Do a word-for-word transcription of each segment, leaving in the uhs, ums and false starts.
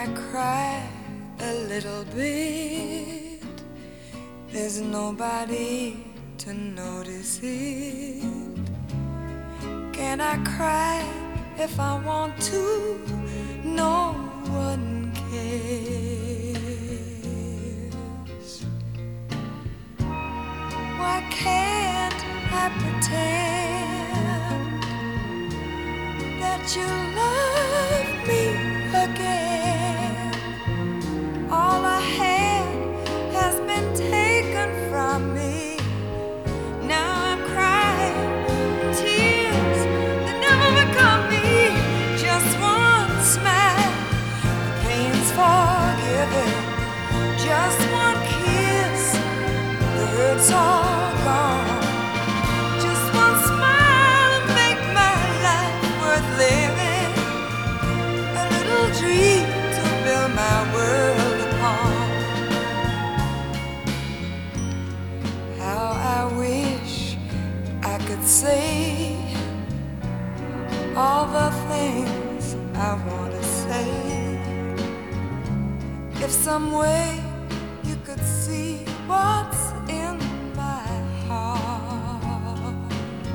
cry a little bit, there's nobody to notice it. Can I cry if I want to? No one cares. Why can't I pretend that you love me again? All I had has been taken from me. Now I'm crying tears that never become me. Just one smile, the pain's forgiven. Just one kiss, the hurt's all gone. Just one smile to make my life worth living. A little dream to build my world upon. How I wish I could say all the things I want to say. If some way you could see what's in my heart.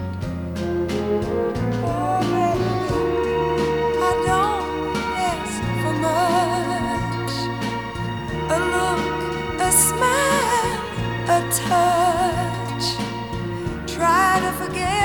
Oh, baby, I don't ask for much. A look, a smile, a touch. Try to forget